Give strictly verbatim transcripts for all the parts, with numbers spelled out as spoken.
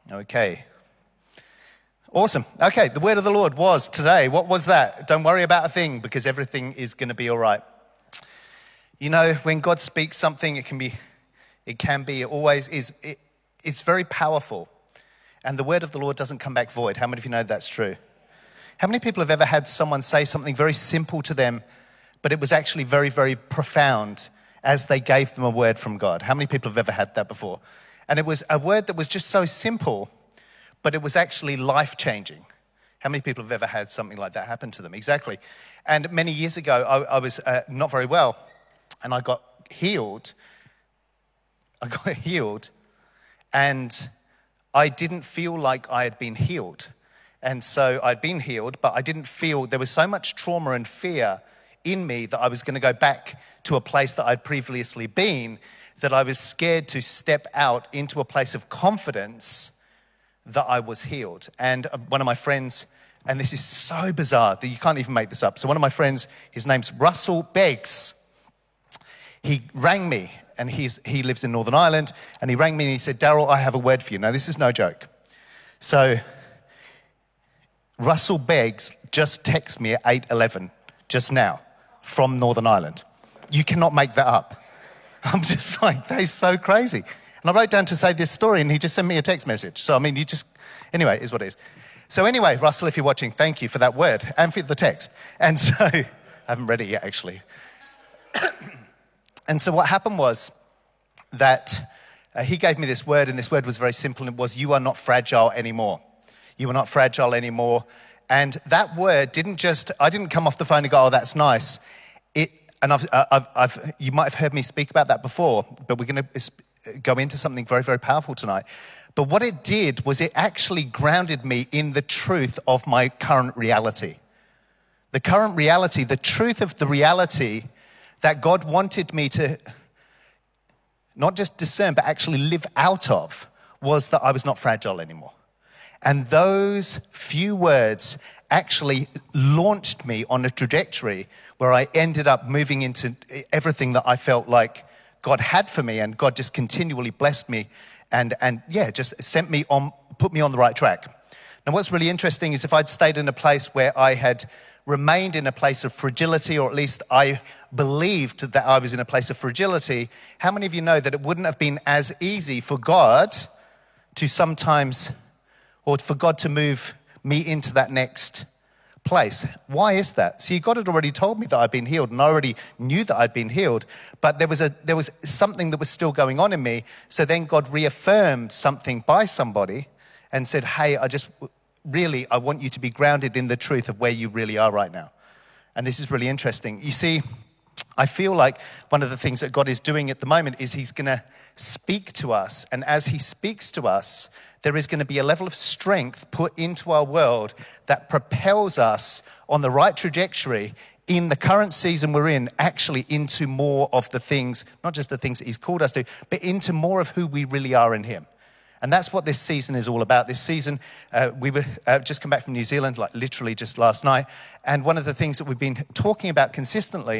Okay. Awesome. Okay, the word of the Lord was today. What was that? Don't worry about a thing because everything is going to be all right. You know, when God speaks something, it can be, it can be, it always is, it, it's very powerful. And the word of the Lord doesn't come back void. How many of you know that's true? How many people have ever had someone say something very simple to them, but it was actually very, very profound as they gave them a word from God? How many people have ever had that before? And it was a word that was just so simple, but it was actually life-changing. How many people have ever had something like that happen to them? Exactly. And many years ago, I, I was uh, not very well, and I got healed. I got healed, and I didn't feel like I had been healed. And so I'd been healed, but I didn't feel, there was so much trauma and fear in me that I was going to go back to a place that I'd previously been, that I was scared to step out into a place of confidence that I was healed. And one of my friends, and this is so bizarre that you can't even make this up. So one of my friends, his name's Russell Beggs. He rang me, and he's he lives in Northern Ireland, and he rang me and he said, Daryl, I have a word for you. Now, this is no joke. So Russell Beggs just texted me at eight eleven just now from Northern Ireland. You cannot make that up. I'm just like, that is so crazy. And I wrote down to say this story, and he just sent me a text message. So, I mean, you just, anyway, it is what it is. So anyway, Russell, if you're watching, thank you for that word and for the text. And so, I haven't read it yet, actually. And so what happened was that uh, he gave me this word, and this word was very simple. It was, you are not fragile anymore. You are not fragile anymore. And that word didn't just, I didn't come off the phone and go, oh, that's nice. It, and I've, I've, I've, you might have heard me speak about that before, but we're going to go into something very, very powerful tonight. But what it did was it actually grounded me in the truth of my current reality. The current reality, the truth of the reality that God wanted me to not just discern, but actually live out of, was that I was not fragile anymore. And those few words actually launched me on a trajectory where I ended up moving into everything that I felt like God had for me, and God just continually blessed me and, and yeah, just sent me on, put me on the right track. Now, what's really interesting is if I'd stayed in a place where I had remained in a place of fragility, or at least I believed that I was in a place of fragility, how many of you know that it wouldn't have been as easy for God to sometimes, or for God to move me into that next place? Why is that? See, God had already told me that I'd been healed, and I already knew that I'd been healed, but there was a there was something that was still going on in me. So then God reaffirmed something by somebody and said, hey, I just really, I want you to be grounded in the truth of where you really are right now. And this is really interesting. You see, I feel like one of the things that God is doing at the moment is he's going to speak to us. And as he speaks to us, there is going to be a level of strength put into our world that propels us on the right trajectory in the current season we're in, actually into more of the things, not just the things that he's called us to, but into more of who we really are in him. And that's what this season is all about. This season, uh, we were uh, just come back from New Zealand, like literally just last night. And one of the things that we've been talking about consistently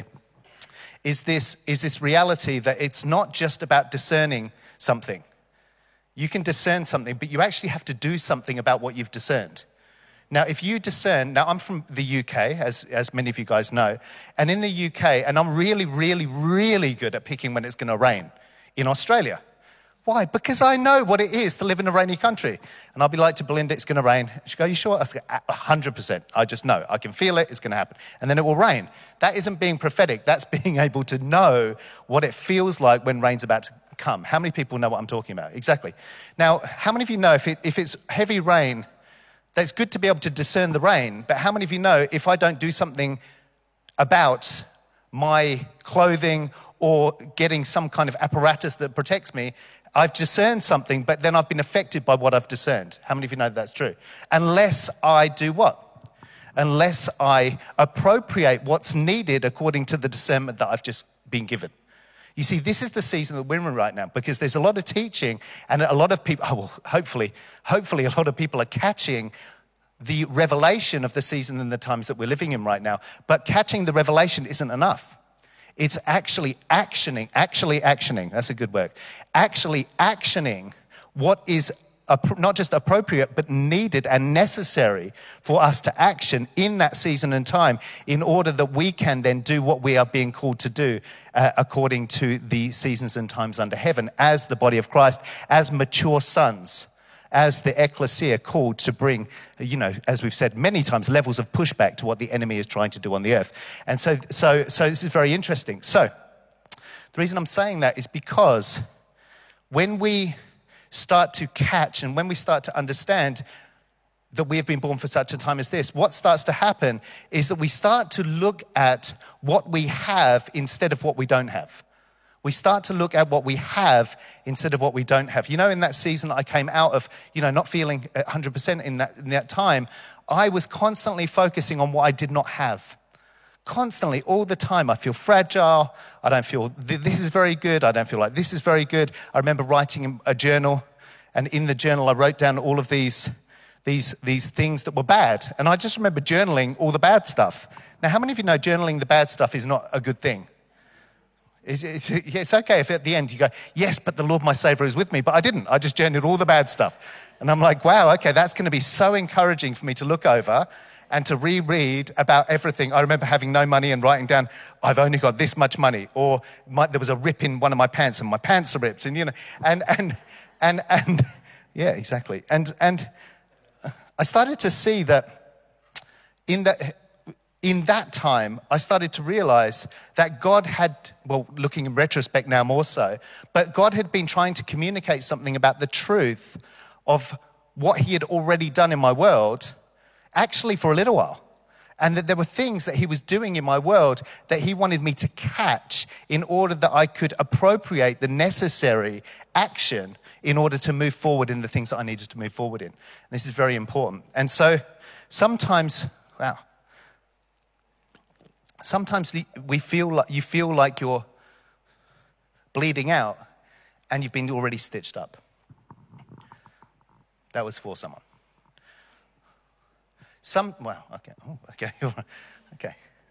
is this, is this reality that it's not just about discerning something. You can discern something, but you actually have to do something about what you've discerned. Now, if you discern, now I'm from the U K, as, as many of you guys know, and in the U K, and I'm really, really, really good at picking when it's going to rain in Australia. Why? Because I know what it is to live in a rainy country. And I'll be like to Belinda, it's going to rain. She'll go, are you sure? I go, one hundred percent. I just know. I can feel it. It's going to happen. And then it will rain. That isn't being prophetic. That's being able to know what it feels like when rain's about to come. How many people know what I'm talking about? Exactly. Now, how many of you know if, it, if it's heavy rain, that it's good to be able to discern the rain, but how many of you know if I don't do something about my clothing or getting some kind of apparatus that protects me, I've discerned something, but then I've been affected by what I've discerned. How many of you know that's true? Unless I do what? Unless I appropriate what's needed according to the discernment that I've just been given. You see, this is the season that we're in right now, because there's a lot of teaching, and a lot of people, oh, well, hopefully, hopefully a lot of people are catching the revelation of the season and the times that we're living in right now. But catching the revelation isn't enough. It's actually actioning, actually actioning, that's a good word, actually actioning what is not just appropriate, but needed and necessary for us to action in that season and time in order that we can then do what we are being called to do uh, according to the seasons and times under heaven as the body of Christ, as mature sons, as the ecclesia called to bring, you know, as we've said many times, levels of pushback to what the enemy is trying to do on the earth. And so, so, so this is very interesting. So the reason I'm saying that is because when we start to catch and when we start to understand that we have been born for such a time as this, what starts to happen is that we start to look at what we have instead of what we don't have. We start to look at what we have instead of what we don't have. You know, in that season I came out of, you know, not feeling one hundred percent in that, in that time, I was constantly focusing on what I did not have. Constantly, all the time, I feel fragile. I don't feel this is very good. I don't feel like this is very good. I remember writing a journal, and in the journal I wrote down all of these, these, these things that were bad. And I just remember journaling all the bad stuff. Now, how many of you know journaling the bad stuff is not a good thing? It's, it's, it's okay if at the end you go, yes, but the Lord my Savior is with me. But I didn't. I just journaled all the bad stuff. And I'm like, wow, okay, that's going to be so encouraging for me to look over and to reread about everything. I remember having no money and writing down, I've only got this much money. Or my, there was a rip in one of my pants and my pants are ripped. And, you know, and, and, and, and yeah, exactly. And, and I started to see that in that, in that time, I started to realize that God had, well, looking in retrospect now more so, but God had been trying to communicate something about the truth of what he had already done in my world, actually for a little while. And that there were things that he was doing in my world that he wanted me to catch in order that I could appropriate the necessary action in order to move forward in the things that I needed to move forward in. And this is very important. And so sometimes, wow, sometimes we feel like you feel like you're bleeding out and you've been already stitched up. That was for someone. Some, well, okay, oh, okay, okay.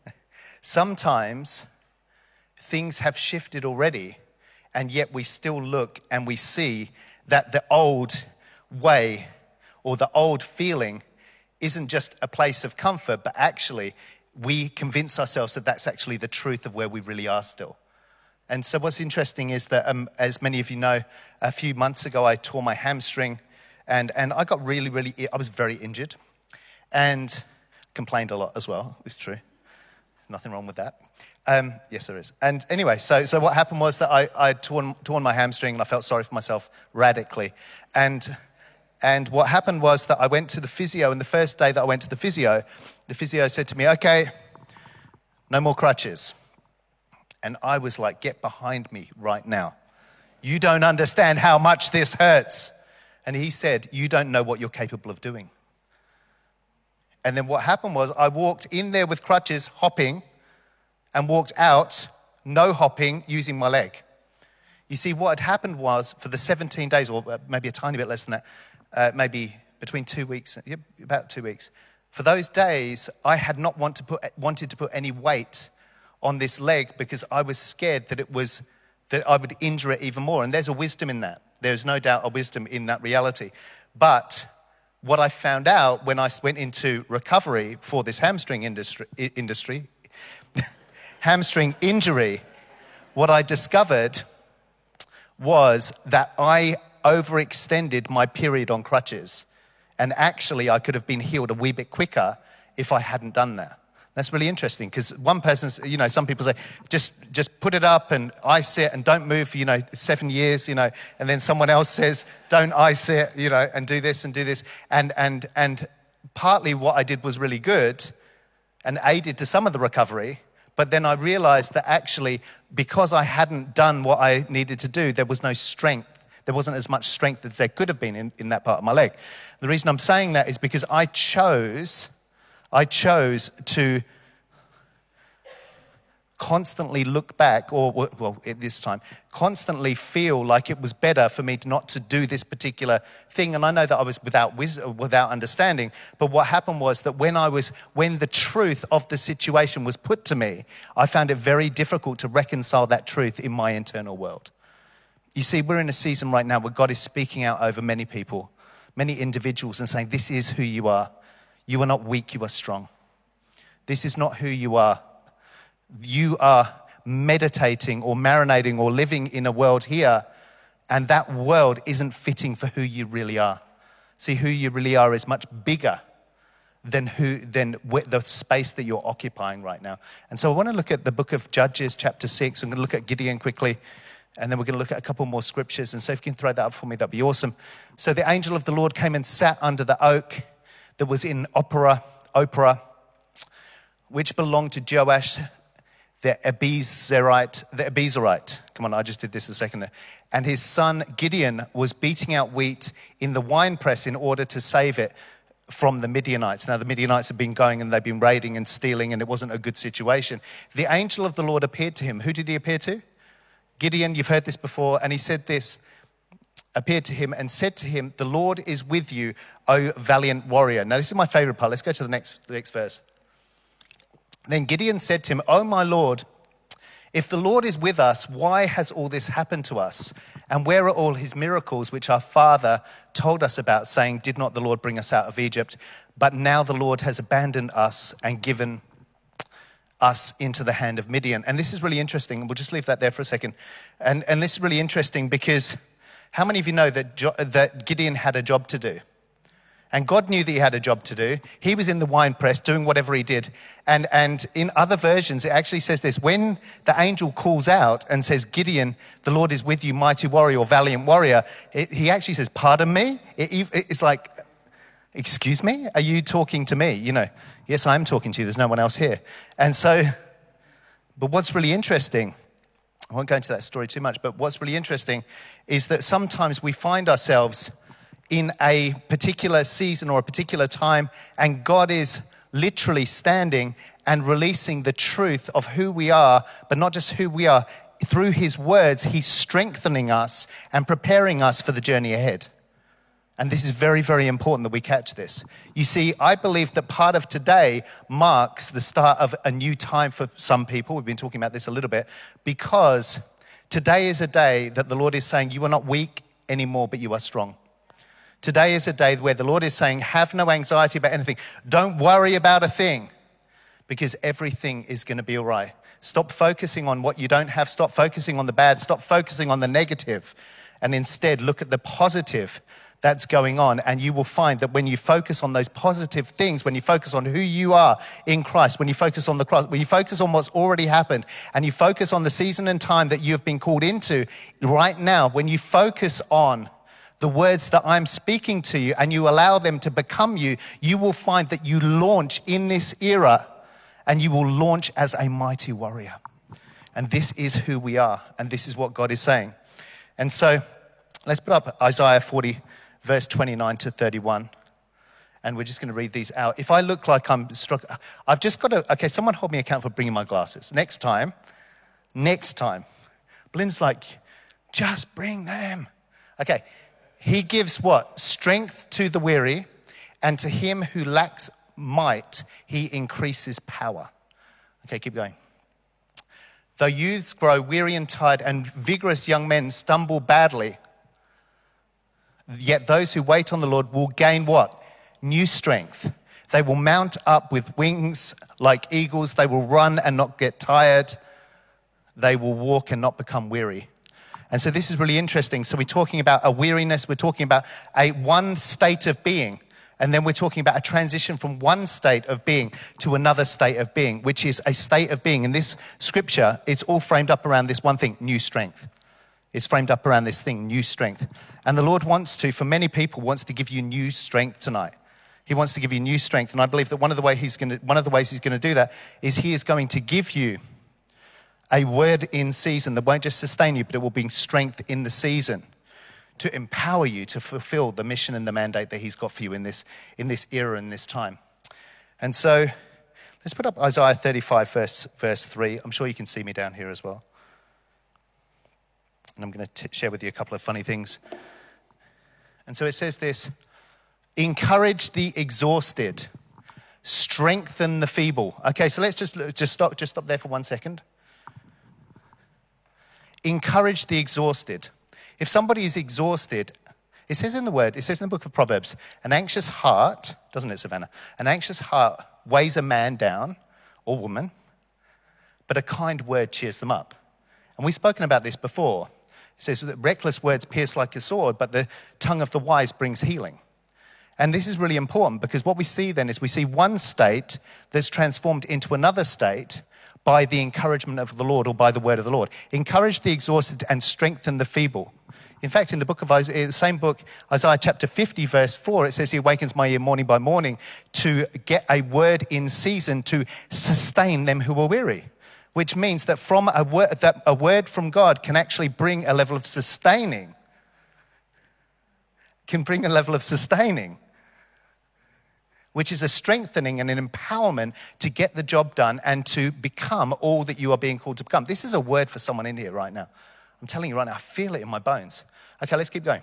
Sometimes things have shifted already, and yet we still look and we see that the old way or the old feeling isn't just a place of comfort, but actually we convince ourselves that that's actually the truth of where we really are still. And so what's interesting is that, um, as many of you know, a few months ago I tore my hamstring, and, and I got really, really, I was very injured. And complained a lot as well. It's true. Nothing wrong with that. Um, yes, there is. And anyway, so so what happened was that I I torn torn my hamstring, and I felt sorry for myself radically. And and what happened was that I went to the physio, and the first day that I went to the physio, the physio said to me, "Okay, no more crutches." And I was like, "Get behind me right now. You don't understand how much this hurts." And he said, "You don't know what you're capable of doing." And then what happened was I walked in there with crutches, hopping, and walked out, no hopping, using my leg. You see, what had happened was for the seventeen days, or maybe a tiny bit less than that, uh, maybe between two weeks, yeah, about two weeks. For those days, I had not want to put, wanted to put any weight on this leg because I was scared that it was, that I would injure it even more. And there's a wisdom in that. There's no doubt a wisdom in that reality. But what I found out when I went into recovery for this hamstring industry, industry hamstring injury, what I discovered was that I overextended my period on crutches. And actually, I could have been healed a wee bit quicker if I hadn't done that. That's really interesting because one person's, you know, some people say, just just put it up and ice it and don't move for, you know, seven years, you know, and then someone else says, don't ice it, you know, and do this and do this. And and and partly what I did was really good and aided to some of the recovery, but then I realized that actually because I hadn't done what I needed to do, there was no strength. There wasn't as much strength as there could have been in, in that part of my leg. The reason I'm saying that is because I chose... I chose to constantly look back, or, well, at this time, constantly feel like it was better for me not to do this particular thing. And I know that I was without wisdom, without understanding. But what happened was that when I was, when the truth of the situation was put to me, I found it very difficult to reconcile that truth in my internal world. You see, we're in a season right now where God is speaking out over many people many individuals and saying, this is who you are. You are not weak, you are strong. This is not who you are. You are meditating or marinating or living in a world here, and that world isn't fitting for who you really are. See, who you really are is much bigger than who than the space that you're occupying right now. And so I want to look at the book of Judges, chapter six. I'm going to look at Gideon quickly, and then we're going to look at a couple more scriptures. And so if you can throw that up for me, that'd be awesome. So the angel of the Lord came and sat under the oak that was in Opera, Opera, which belonged to Joash, the Abiezrite, the Abiezrite. Come on, I just did this a second ago. And his son Gideon was beating out wheat in the winepress in order to save it from the Midianites. Now, the Midianites have been going and they've been raiding and stealing, and it wasn't a good situation. The angel of the Lord appeared to him. Who did he appear to? Gideon, you've heard this before. And he said this, appeared to him and said to him, the Lord is with you, O valiant warrior. Now, this is my favorite part. Let's go to the next, the next verse. Then Gideon said to him, O my Lord, if the Lord is with us, why has all this happened to us? And where are all his miracles which our father told us about, saying, did not the Lord bring us out of Egypt? But now the Lord has abandoned us and given us into the hand of Midian. And this is really interesting. We'll just leave that there for a second. And, and this is really interesting because how many of you know that, jo- that Gideon had a job to do? And God knew that he had a job to do. He was in the winepress doing whatever he did. And, and in other versions, it actually says this. When the angel calls out and says, Gideon, the Lord is with you, mighty warrior or valiant warrior, it, he actually says, pardon me? It, it's like, excuse me? Are you talking to me? You know, yes, I'm talking to you. There's no one else here. And so, but what's really interesting, I won't go into that story too much, but what's really interesting is that sometimes we find ourselves in a particular season or a particular time, and God is literally standing and releasing the truth of who we are, but not just who we are. Through his words, he's strengthening us and preparing us for the journey ahead. And this is very, very important that we catch this. You see, I believe that part of today marks the start of a new time for some people. We've been talking about this a little bit, because today is a day that the Lord is saying, you are not weak anymore, but you are strong. Today is a day where the Lord is saying, have no anxiety about anything. Don't worry about a thing, because everything is going to be all right. Stop focusing on what you don't have. Stop focusing on the bad. Stop focusing on the negative. And instead, look at the positive that's going on. And you will find that when you focus on those positive things, when you focus on who you are in Christ, when you focus on the cross, when you focus on what's already happened, and you focus on the season and time that you have been called into right now, when you focus on the words that I'm speaking to you and you allow them to become you, you will find that you launch in this era, and you will launch as a mighty warrior. And this is who we are, and this is what God is saying. And so let's put up Isaiah forty, verse twenty-nine to thirty-one. And we're just going to read these out. If I look like I'm struck, I've just got to, okay, someone hold me account for bringing my glasses. Next time, next time. Blyn's like, just bring them. Okay. He gives what? Strength to the weary, and to him who lacks might, he increases power. Okay, keep going. Though youths grow weary and tired, and vigorous young men stumble badly, yet those who wait on the Lord will gain what? New strength. They will mount up with wings like eagles. They will run and not get tired. They will walk and not become weary. And so this is really interesting. So we're talking about a weariness. We're talking about a one state of being. And then we're talking about a transition from one state of being to another state of being, which is a state of being. In this scripture, it's all framed up around this one thing, new strength. It's framed up around this thing, new strength. And the Lord wants to, for many people, wants to give you new strength tonight. He wants to give you new strength. And I believe that one of the way he's going to, one of the ways he's going to do that is he is going to give you a word in season that won't just sustain you, but it will bring strength in the season to empower you to fulfill the mission and the mandate that he's got for you in this, in this era and this time. And so let's put up Isaiah thirty-five, verse, verse three. I'm sure you can see me down here as well. And I'm going to share with you a couple of funny things. And so it says this, encourage the exhausted, strengthen the feeble. Okay, so let's just, just stop, just stop there for one second. Encourage the exhausted. If somebody is exhausted, It says in the word, it says in the book of Proverbs, an anxious heart, doesn't it, Savannah? An anxious heart weighs a man down, or woman, but a kind word cheers them up. And we've spoken about this before. It says that reckless words pierce like a sword, but the tongue of the wise brings healing. And this is really important because what we see then is we see one state that's transformed into another state by the encouragement of the Lord or by the word of the Lord. Encourage the exhausted and strengthen the feeble. In fact, in the book of Isaiah, the same book, Isaiah chapter fifty, verse four, it says, he awakens my ear morning by morning to get a word in season to sustain them who are weary. Which means that from a word, that a word from God can actually bring a level of sustaining. Can bring a level of sustaining. Which is a strengthening and an empowerment to get the job done and to become all that you are being called to become. This is a word for someone in here right now. I'm telling you right now, I feel it in my bones. Okay, let's keep going.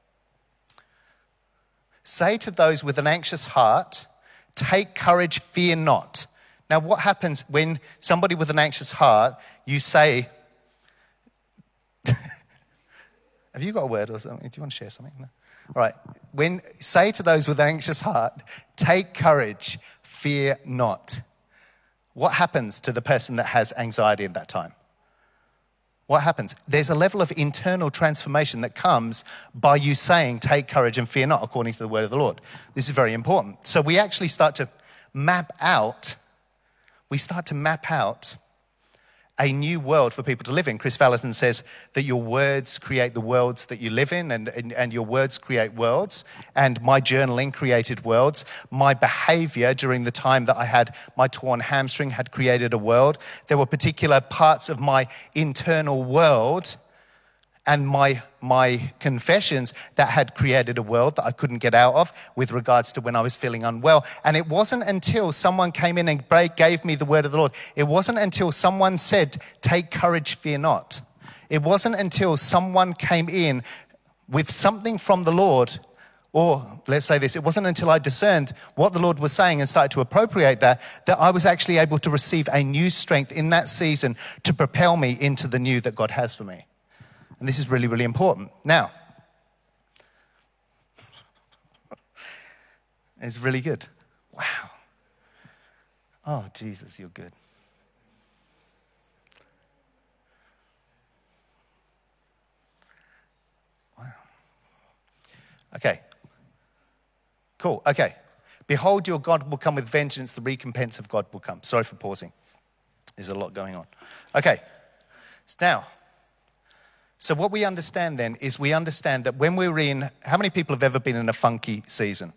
Say to those with an anxious heart, take courage, fear not. Now, what happens when somebody with an anxious heart, you say, have you got a word or something? Do you want to share something? No? All right. When say to those with an anxious heart, take courage, fear not. What happens to the person that has anxiety at that time? What happens? There's a level of internal transformation that comes by you saying, take courage and fear not, according to the word of the Lord. This is very important. So we actually start to map out, we start to map out a new world for people to live in. Chris Valentin says that your words create the worlds that you live in, and, and, and your words create worlds. And my journaling created worlds. My behavior during the time that I had my torn hamstring had created a world. There were particular parts of my internal world and my my confessions that had created a world that I couldn't get out of with regards to when I was feeling unwell. And it wasn't until someone came in and gave me the word of the Lord. It wasn't until someone said, take courage, fear not. It wasn't until someone came in with something from the Lord, or let's say this, it wasn't until I discerned what the Lord was saying and started to appropriate that, that I was actually able to receive a new strength in that season to propel me into the new that God has for me. And this is really, really important. Now, it's really good. Wow. Oh, Jesus, you're good. Wow. Okay. Cool. Okay. Behold, your God will come with vengeance. The recompense of God will come. Sorry for pausing. There's a lot going on. Okay. So now, so what we understand then is we understand that when we're in, how many people have ever been in a funky season?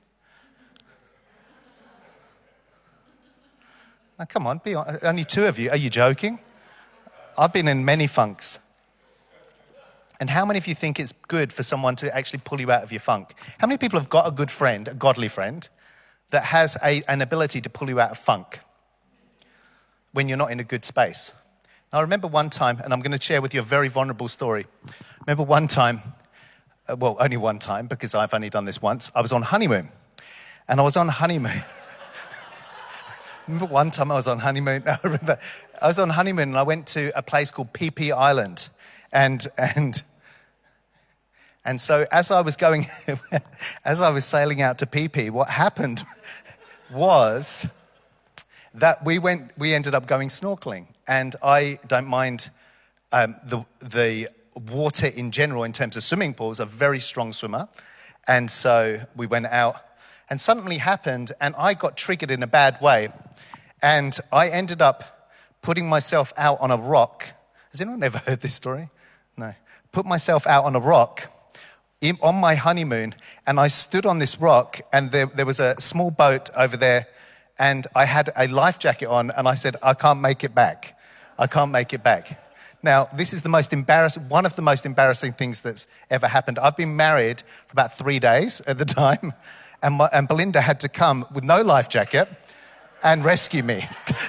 Now, come on, be on, only two of you. Are you joking? I've been in many funks. And how many of you think it's good for someone to actually pull you out of your funk? How many people have got a good friend, a godly friend, that has a, an ability to pull you out of funk when you're not in a good space? I remember one time, and I'm going to share with you a very vulnerable story. I remember one time, uh, well, only one time, because I've only done this once. I was on honeymoon, and I was on honeymoon. Remember one time I was on honeymoon? I remember I was on honeymoon, and I went to a place called Phi Phi Island, and and and so as I was going, as I was sailing out to Phi Phi, what happened was that we went, we ended up going snorkeling. And I don't mind um, the the water in general in terms of swimming pools. I'm a very strong swimmer. And so we went out and something happened and I got triggered in a bad way. And I ended up putting myself out on a rock. Has anyone ever heard this story? No. Put myself out on a rock in, on my honeymoon, and I stood on this rock, and there, there was a small boat over there, and I had a life jacket on, and I said, I can't make it back. I can't make it back. Now, this is the most embarrassing, one of the most embarrassing things that's ever happened. I've been married for about three days at the time, and, my, and Belinda had to come with no life jacket and rescue me.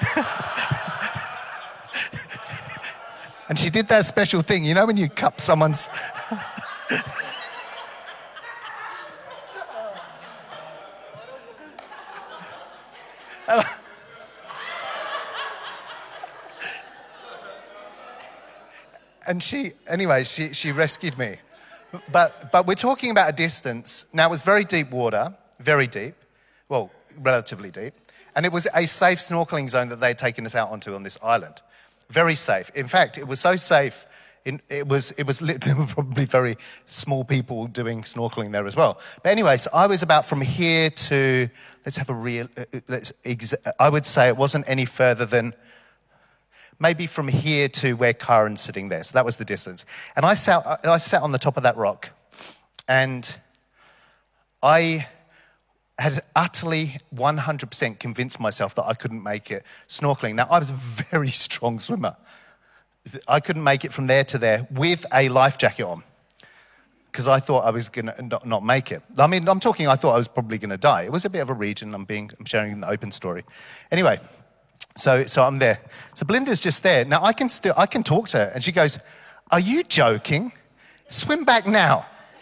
And she did that special thing, you know when you cup someone's... And she, anyway, she, she rescued me. but, but we're talking about a distance. Now, it was very deep water, very deep, well, relatively deep. And it was a safe snorkeling zone that they had taken us out onto on this island. Very safe. In fact, it was so safe, in, it was, it was there were probably very small people doing snorkeling there as well. But anyway, so I was about from here to, let's have a real, uh, let's, exa- I would say it wasn't any further than maybe from here to where Karen's sitting there. So that was the distance. And I sat, I sat on the top of that rock, and I had utterly one hundred percent convinced myself that I couldn't make it snorkeling. Now, I was a very strong swimmer. I couldn't make it from there to there with a life jacket on because I thought I was going to not, not make it. I mean, I'm talking, I thought I was probably going to die. It was a bit of a region. I'm being, I'm sharing an open story. Anyway, so so I'm there. So Belinda's just there. Now, I can still, I can talk to her, and she goes, "Are you joking? Swim back now."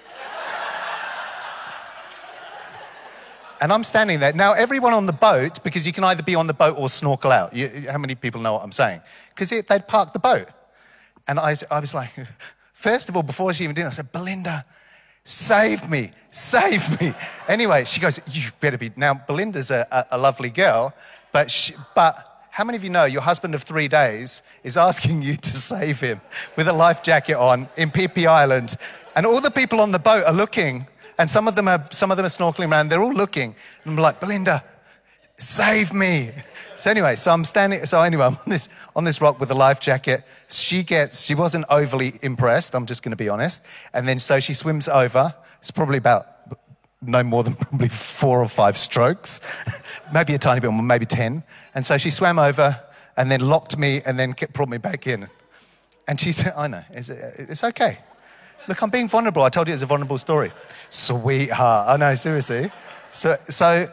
And I'm standing there. Now, everyone on the boat, because you can either be on the boat or snorkel out. You, how many people know what I'm saying? Because they'd parked the boat. And I, I was like, first of all, before she even did it, I said, "Belinda, save me, save me." Anyway, she goes, "You better be." Now, Belinda's a, a, a lovely girl, but she, but how many of you know your husband of three days is asking you to save him with a life jacket on in Phi Phi Island? And all the people on the boat are looking. And some of them are some of them are snorkeling around. They're all looking. And I'm like, "Belinda, save me." So anyway, so I'm standing. So anyway, I'm on this on this rock with a life jacket. She gets. She wasn't overly impressed. I'm just going to be honest. And then so she swims over. It's probably about no more than probably four or five strokes, maybe a tiny bit more, maybe ten. And so she swam over and then locked me and then kept, brought me back in. And she said, "I know, it's, it's okay. Look, I'm being vulnerable. I told you it's a vulnerable story." Sweetheart. I know, seriously. So, so,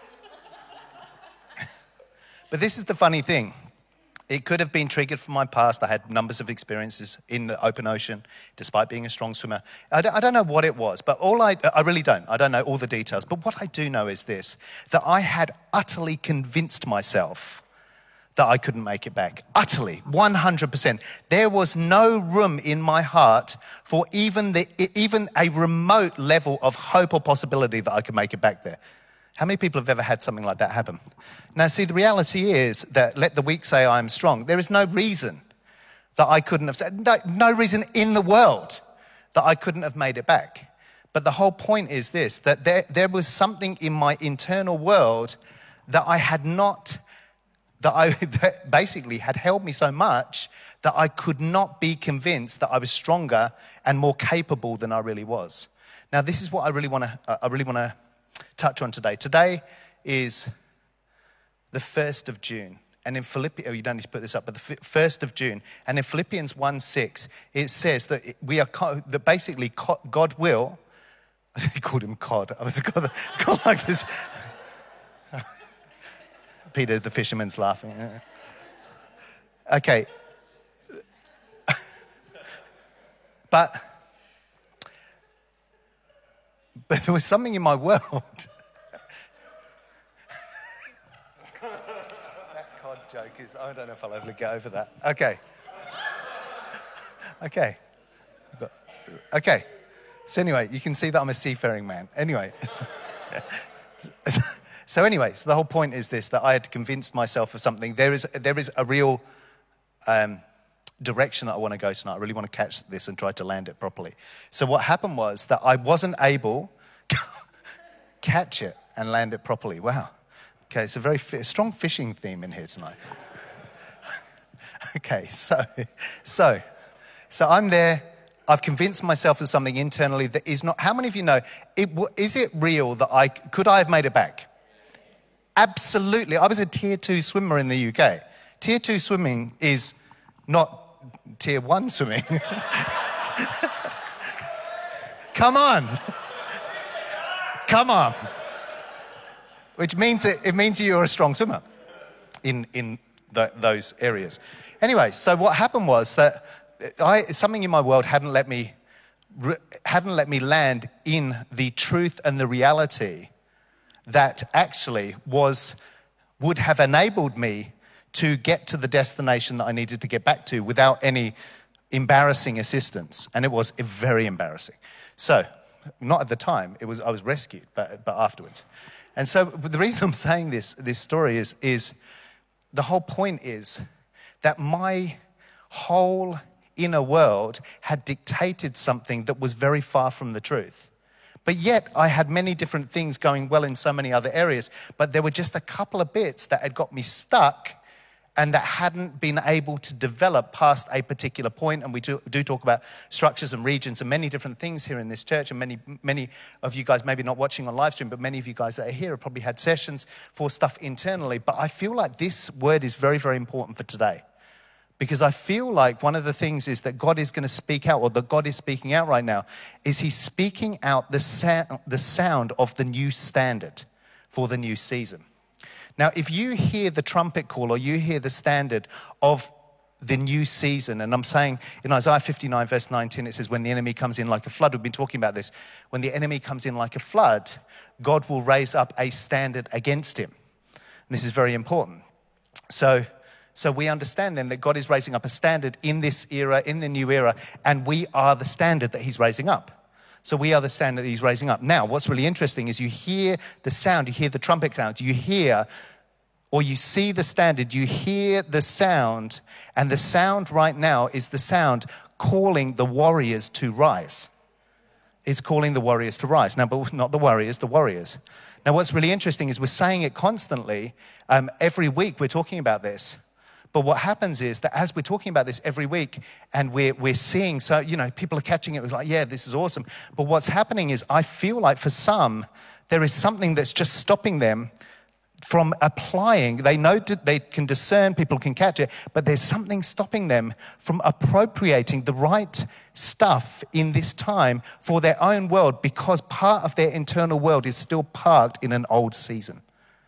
but this is the funny thing. It could have been triggered from my past. I had numbers of experiences in the open ocean, despite being a strong swimmer. I don't, I don't know what it was, but all I, I really don't. I don't know all the details. But what I do know is this, that I had utterly convinced myself that I couldn't make it back. Utterly, one hundred percent. There was no room in my heart for even the even a remote level of hope or possibility that I could make it back there. How many people have ever had something like that happen? Now, see, the reality is that let the weak say I am strong. There is no reason that I couldn't have said, no, no reason in the world that I couldn't have made it back. But the whole point is this, that there, there was something in my internal world that I had not that I that basically had held me so much that I could not be convinced that I was stronger and more capable than I really was. Now, this is what I really want to I really want to touch on today. Today is the first of June, and in Philippians, oh, you don't need to put this up, but the first of June, and in Philippians one six, it says that we are that basically God will. He called him Cod. I was God, God like this. Peter, the fisherman's laughing. Okay. But, but there was something in my world. That cod joke is, I don't know if I'll ever get over that. Okay. Okay. Okay. So anyway, you can see that I'm a seafaring man. Anyway. So anyway, so the whole point is this, that I had convinced myself of something. There is there is a real um, direction that I want to go tonight. I really want to catch this and try to land it properly. So what happened was that I wasn't able to catch it and land it properly. Wow. Okay, it's a very fi- strong fishing theme in here tonight. Okay, so, so, so I'm there. I've convinced myself of something internally that is not. How many of you know, it, is it real that I, could I have made it back? Absolutely. I was a tier two swimmer in the U K. Tier two swimming is not tier one swimming. Come on. Come on. Which means that it means you're a strong swimmer in, in the, those areas. Anyway, so what happened was that I, something in my world hadn't let me hadn't let me land in the truth and the reality that actually was would have enabled me to get to the destination that I needed to get back to without any embarrassing assistance. And it was very embarrassing. So, not at the time, it was I was rescued, but, but afterwards. And so the reason I'm saying this, this story is, is the whole point is that my whole inner world had dictated something that was very far from the truth. But yet I had many different things going well in so many other areas, but there were just a couple of bits that had got me stuck and that hadn't been able to develop past a particular point. And we do, do talk about structures and regions and many different things here in this church. And many many of you guys, maybe not watching on live stream, but many of you guys that are here have probably had sessions for stuff internally. But I feel like this word is very, very important for today. Because I feel like one of the things is that God is going to speak out, or that God is speaking out right now, is he's speaking out the sound, the sound of the new standard for the new season. Now, if you hear the trumpet call or you hear the standard of the new season, and I'm saying in Isaiah fifty-nine, verse nineteen, it says, when the enemy comes in like a flood, we've been talking about this. When the enemy comes in like a flood, God will raise up a standard against him. And this is very important. So, so we understand then that God is raising up a standard in this era, in the new era, and we are the standard that he's raising up. So we are the standard that he's raising up. Now, what's really interesting is you hear the sound, you hear the trumpet sound, you hear, or you see the standard, you hear the sound, and the sound right now is the sound calling the warriors to rise. It's calling the warriors to rise. Now, but not the warriors, the warriors. Now, what's really interesting is we're saying it constantly. Um, every week we're talking about this. But what happens is that as we're talking about this every week and we're, we're seeing, so, you know, people are catching it, like, yeah, this is awesome. But what's happening is I feel like for some, there is something that's just stopping them from applying. They know they can discern, people can catch it, but there's something stopping them from appropriating the right stuff in this time for their own world, because part of their internal world is still parked in an old season.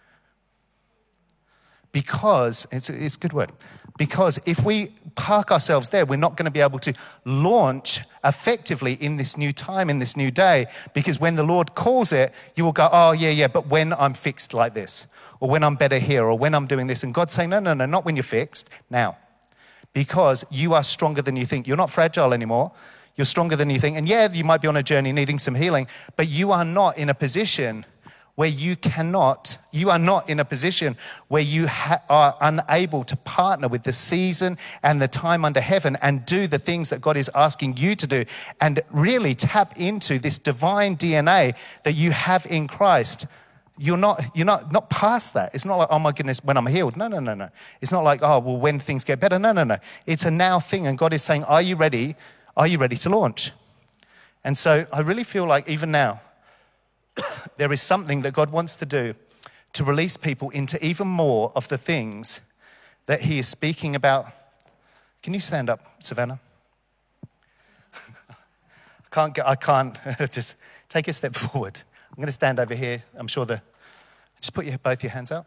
Because, it's, it's a good word, because if we park ourselves there, we're not going to be able to launch effectively in this new time, in this new day, because when the Lord calls it, you will go, oh, yeah, yeah, but when I'm fixed like this, or when I'm better here, or when I'm doing this. And God's saying, no, no, no, not when you're fixed, now. Because you are stronger than you think. You're not fragile anymore. You're stronger than you think. And yeah, you might be on a journey needing some healing, but you are not in a position where you cannot, you are not in a position where you ha- are unable to partner with the season and the time under heaven and do the things that God is asking you to do, and really tap into this divine D N A that you have in Christ. You're not, you're not, not past that. It's not like, oh my goodness, when I'm healed. No, no, no, no. It's not like, oh, well, when things get better. No, no, no. It's a now thing, and God is saying, are you ready? Are you ready to launch? And so I really feel like even now, there is something that God wants to do to release people into even more of the things that he is speaking about. Can you stand up, Savannah? I can't, get, I can't just take a step forward. I'm going to stand over here. I'm sure the, just put your, both your hands out.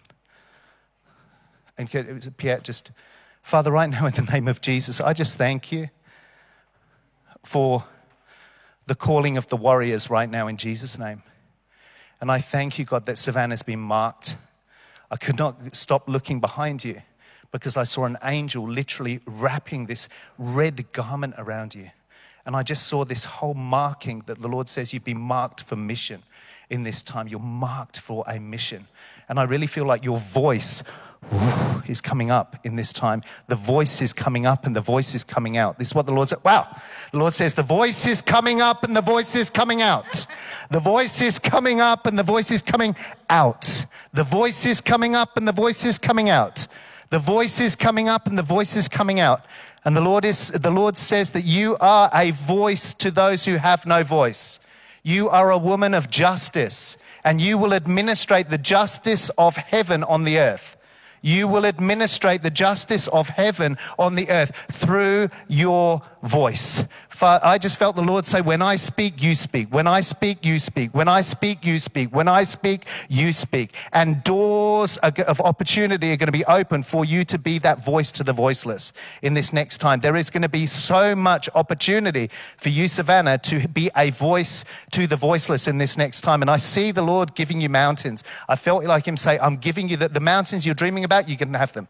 And Pierre, just, Father, right now in the name of Jesus, I just thank you for the calling of the warriors right now in Jesus' name. And I thank you, God, that Savannah's been marked. I could not stop looking behind you because I saw an angel literally wrapping this red garment around you. And I just saw this whole marking that the Lord says you've been marked for mission in this time. You're marked for a mission. And I really feel like your voice whoo, is coming up in this time. The voice is coming up and the voice is coming out. This is what the Lord said. Wow. The Lord says the voice is coming up and the voice is coming out. The voice is coming up and the voice is coming out. The voice is coming up and the voice is coming out. The voice is coming up and the voice is coming out. And the Lord is, the Lord says that you are a voice to those who have no voice. You are a woman of justice, and you will administrate the justice of heaven on the earth. You will administrate the justice of heaven on the earth through your voice. I just felt the Lord say, when I speak, you speak. When I speak, you speak. When I speak, you speak. When I speak, you speak. And doors of opportunity are going to be open for you to be that voice to the voiceless in this next time. There is going to be so much opportunity for you, Savannah, to be a voice to the voiceless in this next time. And I see the Lord giving you mountains. I felt like him say, I'm giving you the, the mountains you're dreaming about. You can have them.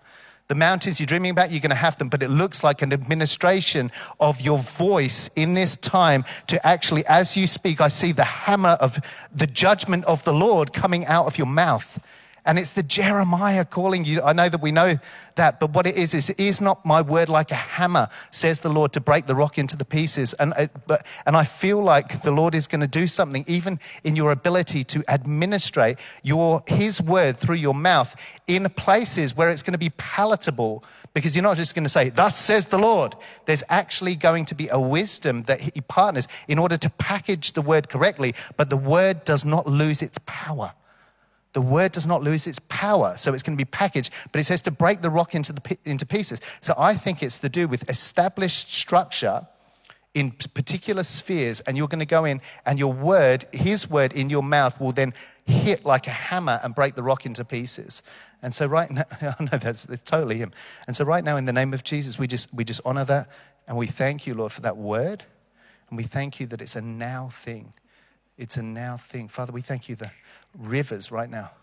The mountains you're dreaming about, you're going to have them, but it looks like an administration of your voice in this time to actually, as you speak, I see the hammer of the judgment of the Lord coming out of your mouth. And it's the Jeremiah calling you. I know that we know that, but what it is, is, is not my word like a hammer, says the Lord, to break the rock into the pieces. And, uh, but, and I feel like the Lord is going to do something, even in your ability to administrate your His word through your mouth in places where it's going to be palatable, because you're not just going to say, thus says the Lord. There's actually going to be a wisdom that He partners in order to package the word correctly, but the word does not lose its power. The word does not lose its power, so it's going to be packaged, but it says to break the rock into the into pieces. So I think it's to do with established structure in particular spheres, and you're going to go in, and your word, His word in your mouth will then hit like a hammer and break the rock into pieces. And so right now, I know that's, that's totally Him. And so right now, in the name of Jesus, we just we just honor that, and we thank you, Lord, for that word, and we thank you that it's a now thing. It's a now thing. Father, we thank you that rivers right now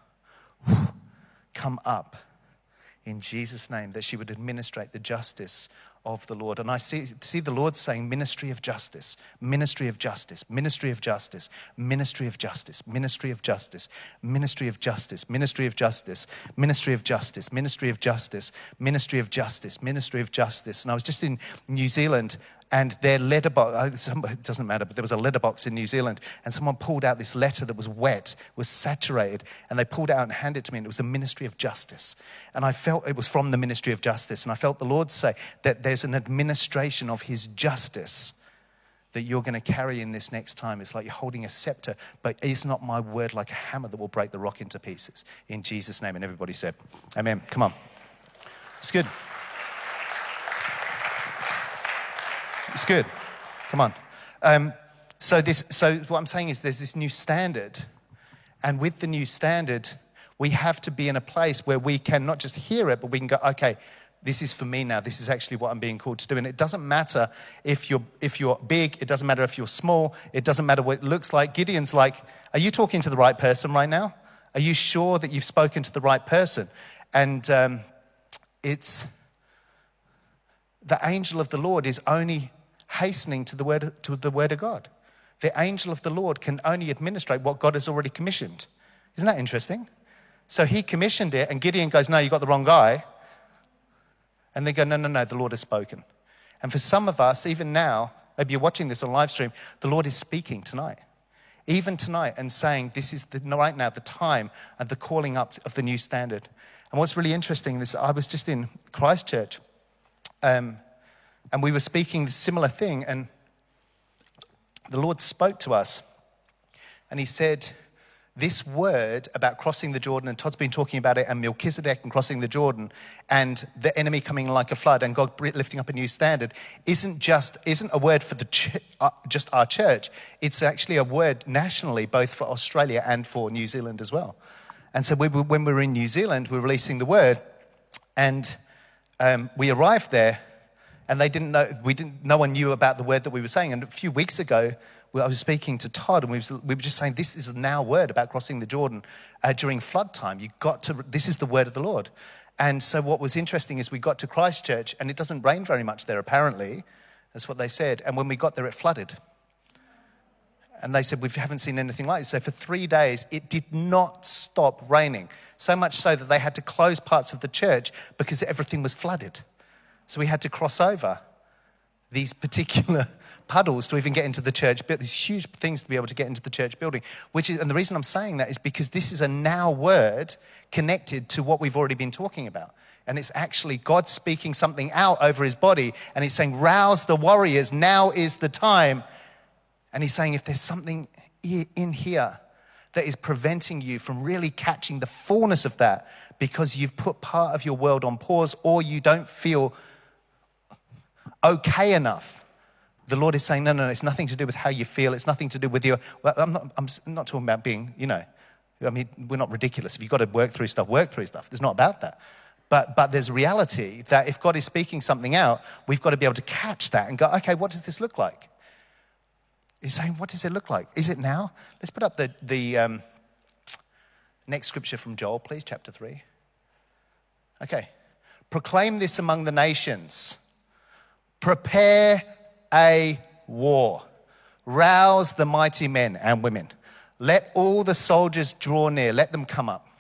come up in Jesus' name, that she would administrate the justice of the Lord. And I see, see the Lord saying ministry of justice, ministry of justice, ministry of justice, ministry of justice, ministry of justice, ministry of justice, ministry of justice, ministry of justice, ministry of justice, ministry of justice, ministry of justice. And I was just in New Zealand, and their letterbox, it doesn't matter, but there was a letterbox in New Zealand, and someone pulled out this letter that was wet, was saturated, and they pulled it out and handed it to me, and it was the Ministry of Justice. And I felt it was from the Ministry of Justice, and I felt the Lord say that there's an administration of His justice that you're going to carry in this next time. It's like you're holding a scepter, but is not my word like a hammer that will break the rock into pieces? In Jesus' name. And everybody said, amen. Come on. It's good. It's good. Come on. Um, so this. So what I'm saying is there's this new standard. And with the new standard, we have to be in a place where we can not just hear it, but we can go, okay, this is for me now. This is actually what I'm being called to do. And it doesn't matter if you're if you're big. It doesn't matter if you're small. It doesn't matter what it looks like. Gideon's like, are you talking to the right person right now? Are you sure that you've spoken to the right person? And um, it's the angel of the Lord is only hastening to the word to the word of God. The angel of the Lord can only administrate what God has already commissioned. Isn't that interesting? So He commissioned it, and Gideon goes, no, you got the wrong guy. And they go, no, no, no, the Lord has spoken. And for some of us, even now, maybe you're watching this on live stream, the Lord is speaking tonight. Even tonight, and saying this is the, right now the time and the calling up of the new standard. And what's really interesting is I was just in Christchurch, um, and we were speaking this similar thing, and the Lord spoke to us, and He said, this word about crossing the Jordan, and Todd's been talking about it, and Melchizedek and crossing the Jordan, and the enemy coming like a flood, and God lifting up a new standard, isn't just isn't a word for the ch- uh, just our church. It's actually a word nationally, both for Australia and for New Zealand as well. And so we, when we were in New Zealand, we were releasing the word, and um, we arrived there, and they didn't know. We didn't. No one knew about the word that we were saying. And a few weeks ago, I was speaking to Todd, and we, was, we were just saying, this is a now word about crossing the Jordan uh, during flood time. You got to, this is the word of the Lord. And so what was interesting is we got to Christchurch, and it doesn't rain very much there, apparently. That's what they said. And when we got there, it flooded. And they said, we haven't seen anything like this. So for three days, it did not stop raining. So much so that they had to close parts of the church because everything was flooded. So we had to cross over these particular puddles to even get into the church, but these huge things to be able to get into the church building, which is, and the reason I'm saying that is because this is a now word connected to what we've already been talking about. And it's actually God speaking something out over His body, and He's saying, rouse the warriors, now is the time. And He's saying, if there's something in here that is preventing you from really catching the fullness of that because you've put part of your world on pause, or you don't feel okay enough, the Lord is saying, no, no, no, it's nothing to do with how you feel. It's nothing to do with your, well, I'm not, I'm not talking about being, you know, I mean, we're not ridiculous. If you've got to work through stuff, work through stuff. It's not about that. But but there's a reality that if God is speaking something out, we've got to be able to catch that and go, okay, what does this look like? He's saying, what does it look like? Is it now? Let's put up the, the um, next scripture from Joel, please, chapter three. Okay. proclaim this among the nations. Prepare a war. Rouse the mighty men and women. Let all the soldiers draw near. Let them come up.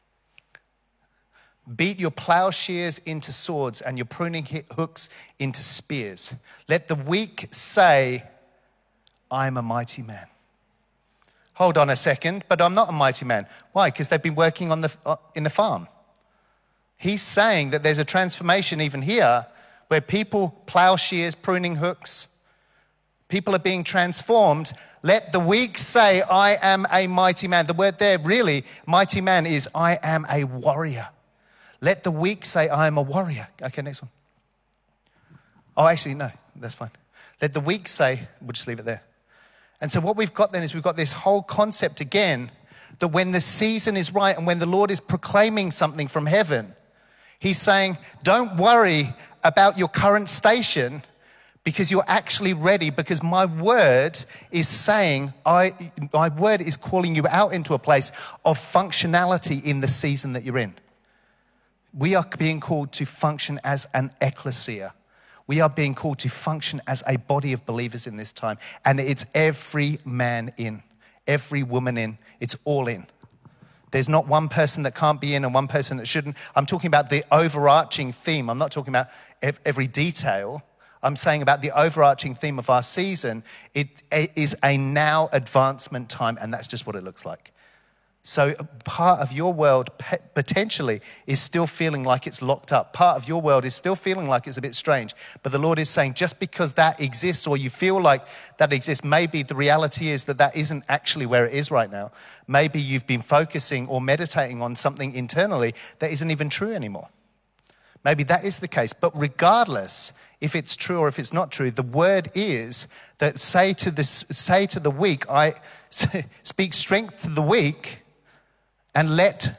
Beat your plowshares into swords and your pruning hooks into spears. Let the weak say, I am a mighty man. Hold on a second, but I'm not a mighty man. Why? Because they've been working on the uh, in the farm. He's saying that there's a transformation even here where people, plowshares, pruning hooks, people are being transformed. Let the weak say, I am a mighty man. The word there, really, mighty man is, I am a warrior. Let the weak say, I am a warrior. Okay, next one. Oh, actually, no, that's fine. Let the weak say, we'll just leave it there. And so what we've got then is we've got this whole concept again that when the season is right and when the Lord is proclaiming something from heaven, he's saying, don't worry about your current station because you're actually ready, because my word is saying, I, my word is calling you out into a place of functionality in the season that you're in. We are being called to function as an ecclesia. We are being called to function as a body of believers in this time. And it's every man in, every woman in, it's all in. There's not one person that can't be in and one person that shouldn't. I'm talking about the overarching theme. I'm not talking about every detail. I'm saying about the overarching theme of our season. It, it is a now advancement time, and that's just what it looks like. So part of your world potentially is still feeling like it's locked up. Part of your world is still feeling like it's a bit strange. But the Lord is saying just because that exists or you feel like that exists, maybe the reality is that that isn't actually where it is right now. Maybe you've been focusing or meditating on something internally that isn't even true anymore. Maybe that is the case. But regardless if it's true or if it's not true, the word is that say to, this, say to the weak, I speak strength to the weak, and let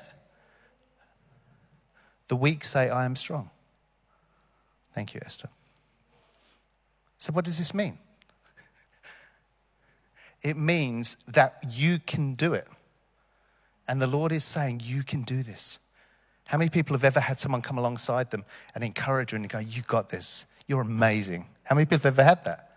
the weak say, I am strong. Thank you, Esther. So what does this mean? It means that you can do it. And the Lord is saying, you can do this. How many people have ever had someone come alongside them and encourage you and go, you got this. You're amazing. How many people have ever had that?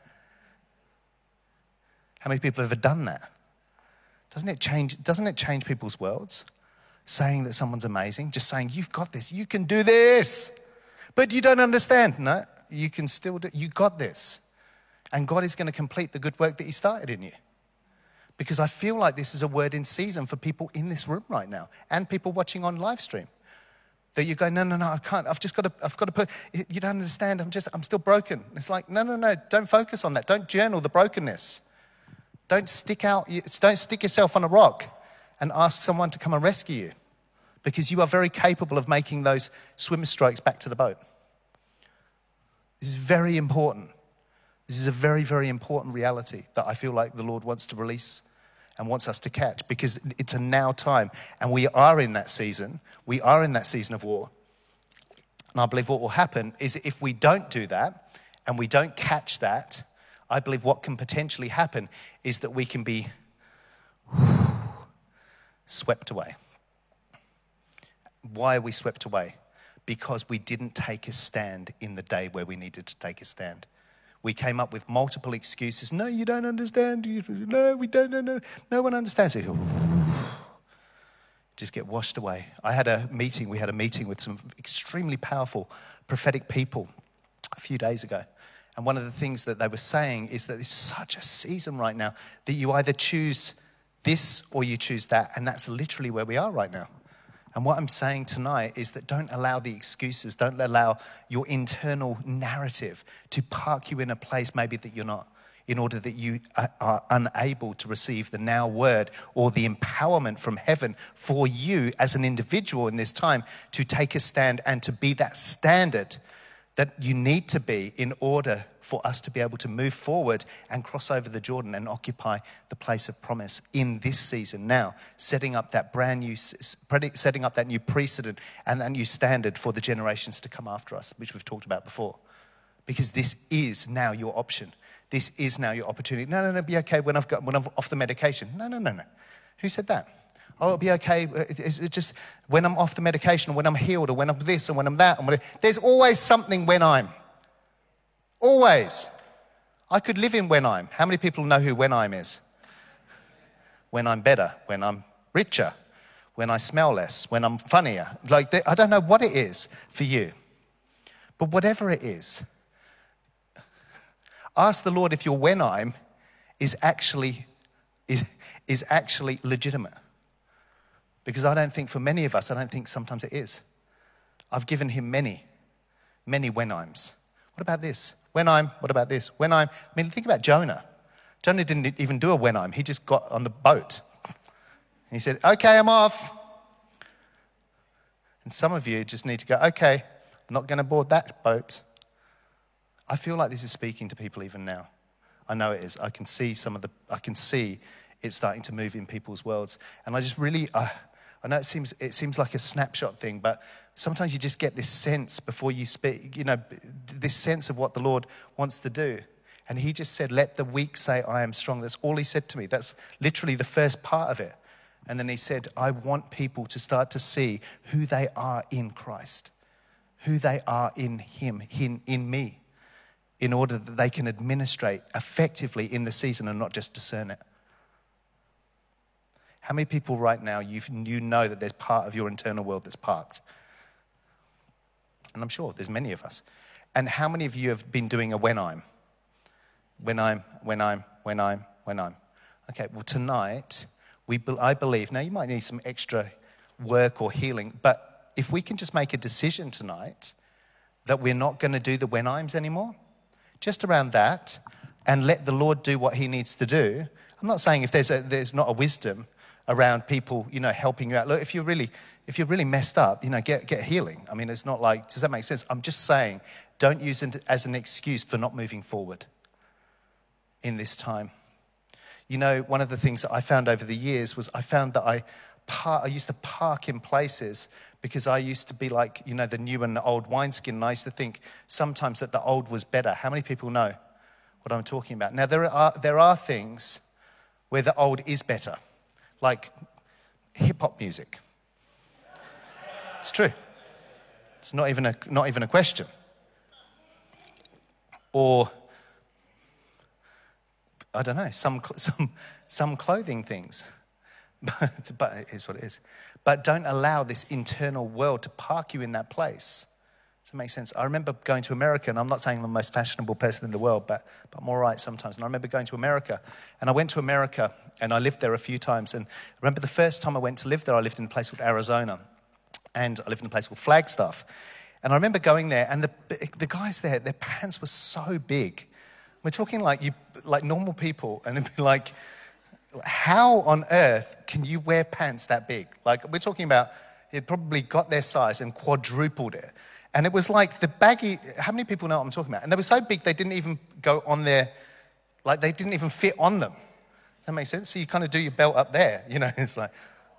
How many people have ever done that? Doesn't it change, doesn't it change people's worlds? Saying that someone's amazing, just saying, you've got this, you can do this. But you don't understand. No, you can still do, you got this. And God is going to complete the good work that he started in you. Because I feel like this is a word in season for people in this room right now and people watching on live stream. That you go, no, no, no, I can't. I've just got to, I've got to put, you don't understand. I'm just, I'm still broken. It's like, no, no, no, don't focus on that. Don't journal the brokenness. Don't stick out, don't stick yourself on a rock and ask someone to come and rescue you, because you are very capable of making those swim strokes back to the boat. This is very important. This is a very, very important reality that I feel like the Lord wants to release and wants us to catch, because it's a now time. And we are in that season. We are in that season of war. And I believe what will happen is if we don't do that and we don't catch that, I believe what can potentially happen is that we can be swept away. Why are we swept away? Because we didn't take a stand in the day where we needed to take a stand. We came up with multiple excuses. No, you don't understand. No, we don't. No, no, no one understands it. Just get washed away. I had a meeting. We had a meeting with some extremely powerful prophetic people a few days ago. And one of the things that they were saying is that it's such a season right now that you either choose this or you choose that. And that's literally where we are right now. And what I'm saying tonight is that don't allow the excuses, don't allow your internal narrative to park you in a place maybe that you're not, in order that you are unable to receive the now word or the empowerment from heaven for you as an individual in this time to take a stand and to be that standard that you need to be in order for us to be able to move forward and cross over the Jordan and occupy the place of promise in this season now, setting up that brand new, setting up that new precedent and that new standard for the generations to come after us, which we've talked about before. Because this is now your option. This is now your opportunity. No, no, no, be okay when I've got when I'm off the medication. No, no, no, no. Who said that? Oh, it'll be okay. It's just when I'm off the medication, or when I'm healed, or when I'm this, and when I'm that. And when there's always something when I'm. Always. I could live in when I'm. How many people know who when I'm is? When I'm better, when I'm richer, when I smell less, when I'm funnier. Like, I don't know what it is for you. But whatever it is, ask the Lord if your when I'm is actually, is, is actually legitimate. Because I don't think for many of us, I don't think sometimes it is. I've given him many, many when I'ms. What about this? When I'm, what about this? When I'm, I mean, think about Jonah. Jonah didn't even do a when I'm. He just got on the boat. And he said, okay, I'm off. And some of you just need to go, okay, I'm not going to board that boat. I feel like this is speaking to people even now. I know it is. I can see some of the, I can see it starting to move in people's worlds. And I just really, uh, I know it seems it seems like a snapshot thing, but sometimes you just get this sense before you speak, you know, this sense of what the Lord wants to do. And he just said, let the weak say, I am strong. That's all he said to me. That's literally the first part of it. And then he said, I want people to start to see who they are in Christ, who they are in him, in, in me, in order that they can administrate effectively in the season and not just discern it. How many people right now, you you know that there's part of your internal world that's parked? And I'm sure there's many of us. And how many of you have been doing a when I'm? When I'm, when I'm, when I'm, when I'm. Okay, well tonight, we I believe, now you might need some extra work or healing, but if we can just make a decision tonight that we're not going to do the when I'ms anymore, just around that, and let the Lord do what he needs to do. I'm not saying if there's a, there's not a wisdom around people, you know, helping you out. Look, if you're really, if you're really messed up, you know, get get healing. I mean, it's not like, does that make sense? I'm just saying, don't use it as an excuse for not moving forward in this time. You know, one of the things that I found over the years was I found that I, par- I used to park in places because I used to be like, you know, the new and the old wineskin. And I used to think sometimes that the old was better. How many people know what I'm talking about? Now, there are there are things where the old is better, like hip-hop music. It's true. It's not even a not even a question. Or I don't know, some some some clothing things. But, but it is what it is. But don't allow this internal world to park you in that place. Does that make sense? I remember going to America, and I'm not saying I'm the most fashionable person in the world, but, but I'm all right sometimes. And I remember going to America, and I went to America, and I lived there a few times. And I remember the first time I went to live there, I lived in a place called Arizona, and I lived in a place called Flagstaff. And I remember going there, and the the guys there, their pants were so big. We're talking like you, like normal people, and it'd be like, how on earth can you wear pants that big? Like, we're talking about, it probably got their size and quadrupled it. And it was like the baggy, how many people know what I'm talking about? And they were so big, they didn't even go on their, like they didn't even fit on them. Does that make sense? So you kind of do your belt up there, you know, it's like.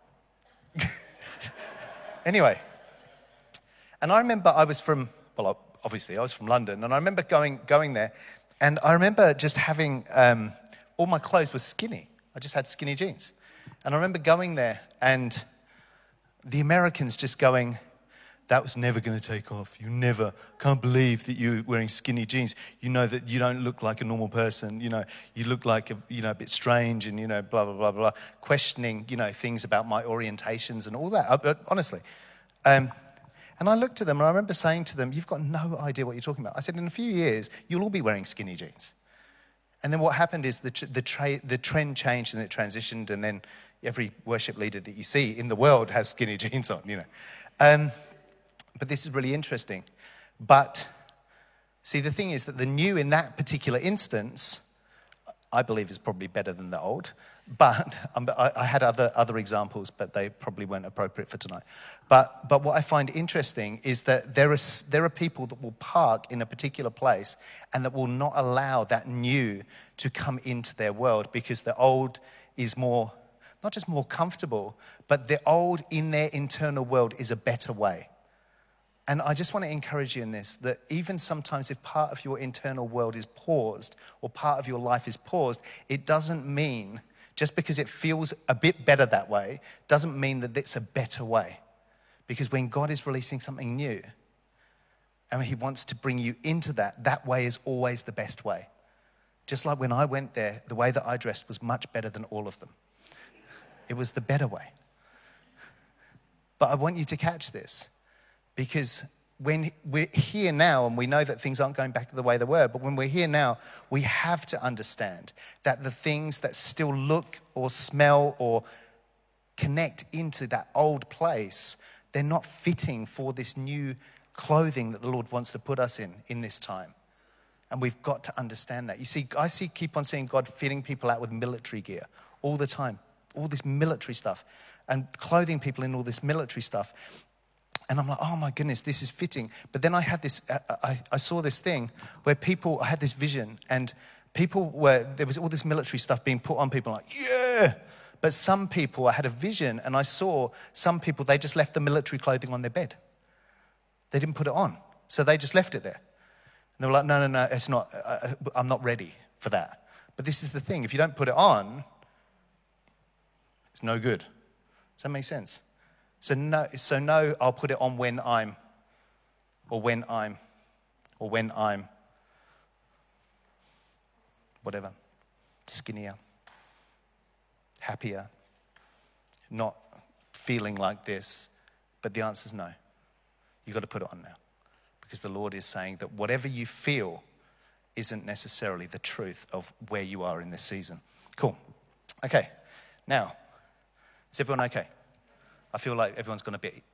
Anyway. And I remember I was from, well, obviously I was from London, and I remember going going there, and I remember just having, um, all my clothes were skinny. I just had skinny jeans. And I remember going there and the Americans just going, that was never going to take off. You never, can't believe that you're wearing skinny jeans. You know that you don't look like a normal person. You know, you look like a, you know, a bit strange and, you know, blah, blah, blah, blah. Questioning, you know, things about my orientations and all that, I, honestly. Um, and I looked at them and I remember saying to them, you've got no idea what you're talking about. I said, in a few years, you'll all be wearing skinny jeans. And then what happened is the the, tra- the trend changed and it transitioned, and then every worship leader that you see in the world has skinny jeans on, you know. Um, but this is really interesting. But see, the thing is that the new in that particular instance, I believe, is probably better than the old. But um, I, I had other other examples, but they probably weren't appropriate for tonight. But but what I find interesting is that there are there are people that will park in a particular place and that will not allow that new to come into their world because the old is more, not just more comfortable, but the old in their internal world is a better way. And I just want to encourage you in this, that even sometimes if part of your internal world is paused or part of your life is paused, it doesn't mean Just because it feels a bit better that way doesn't mean that it's a better way. Because when God is releasing something new and he wants to bring you into that, that way is always the best way. Just like when I went there, the way that I dressed was much better than all of them. It was the better way. But I want you to catch this, because when we're here now and we know that things aren't going back to the way they were, but when we're here now, we have to understand that the things that still look or smell or connect into that old place, they're not fitting for this new clothing that the Lord wants to put us in in this time. And we've got to understand that. You see, I see, keep on seeing God fitting people out with military gear all the time, all this military stuff, and clothing people in all this military stuff. And I'm like, oh my goodness, this is fitting. But then I had this, I, I saw this thing where people, I had this vision, and people were, there was all this military stuff being put on people, like, yeah. But some people, I had a vision, and I saw some people, they just left the military clothing on their bed. They didn't put it on. So they just left it there. And they were like, no, no, no, it's not, uh, I'm not ready for that. But this is the thing, if you don't put it on, it's no good. Does that make sense? So no, so no, I'll put it on when I'm, or when I'm, or when I'm, whatever, skinnier, happier, not feeling like this. But the answer is no. You've got to put it on now. Because the Lord is saying that whatever you feel isn't necessarily the truth of where you are in this season. Cool. Okay. Now, is everyone okay? I feel like everyone's gone a bit.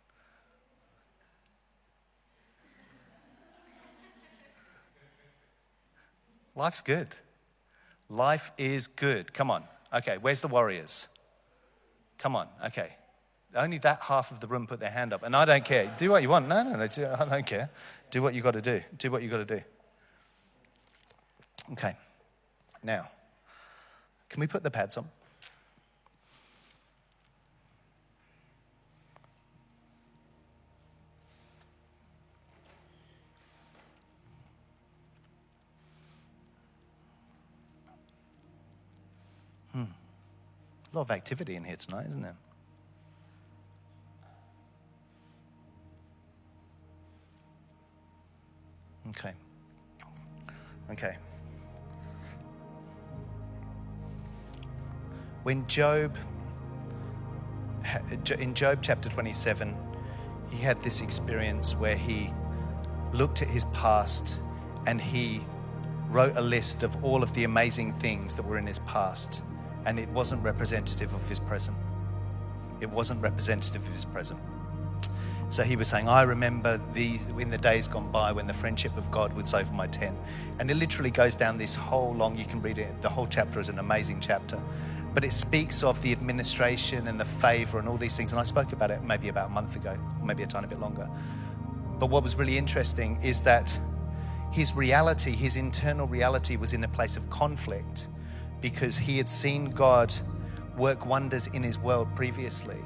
Life's good. Life is good. Come on. Okay, where's the warriors? Come on. Okay. Only that half of the room put their hand up. And I don't care. Do what you want. No, no, no. I don't care. Do what you got to do. Do what you got to do. Okay. Now, can we put the pads on? Hmm. A lot of activity in here tonight, isn't there? Okay. Okay. When Job, in Job chapter twenty-seven, he had this experience where he looked at his past and he wrote a list of all of the amazing things that were in his past, and it wasn't representative of his present. It wasn't representative of his present. So he was saying, I remember these in the days gone by when the friendship of God was over my tent. And it literally goes down this whole long, you can read it, the whole chapter is an amazing chapter. But it speaks of the administration and the favor and all these things. And I spoke about it maybe about a month ago, maybe a tiny bit longer. But what was really interesting is that his reality, his internal reality was in a place of conflict, because he had seen God work wonders in his world previously.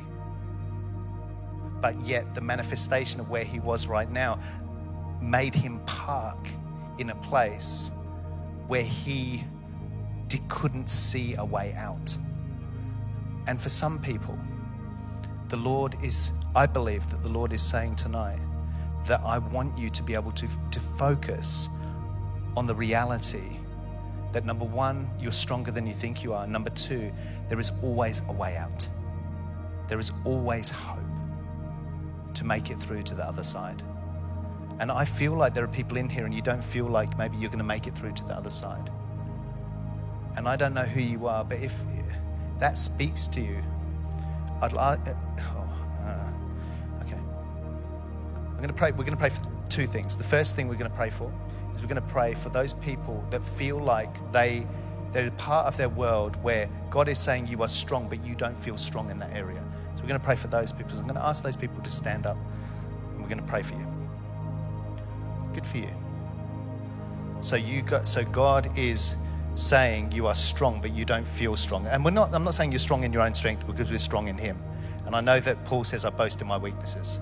But yet the manifestation of where he was right now made him park in a place where he did, couldn't see a way out. And for some people, the Lord is, I believe that the Lord is saying tonight that I want you to be able to, to focus on the reality that, number one, you're stronger than you think you are. Number two, there is always a way out. There is always hope to make it through to the other side. And I feel like there are people in here and you don't feel like maybe you're going to make it through to the other side. And I don't know who you are, but if that speaks to you, I'd like, oh, uh, okay. I'm going to pray, we're going to pray for two things. The first thing we're going to pray for is we're going to pray for those people that feel like they, they're part of their world where God is saying you are strong, but you don't feel strong in that area. So we're going to pray for those people. So I'm going to ask those people to stand up and we're going to pray for you. Good for you. So you got, so God is saying you are strong, but you don't feel strong. And we're not, I'm not saying you're strong in your own strength, because we're strong in Him. And I know that Paul says I boast in my weaknesses.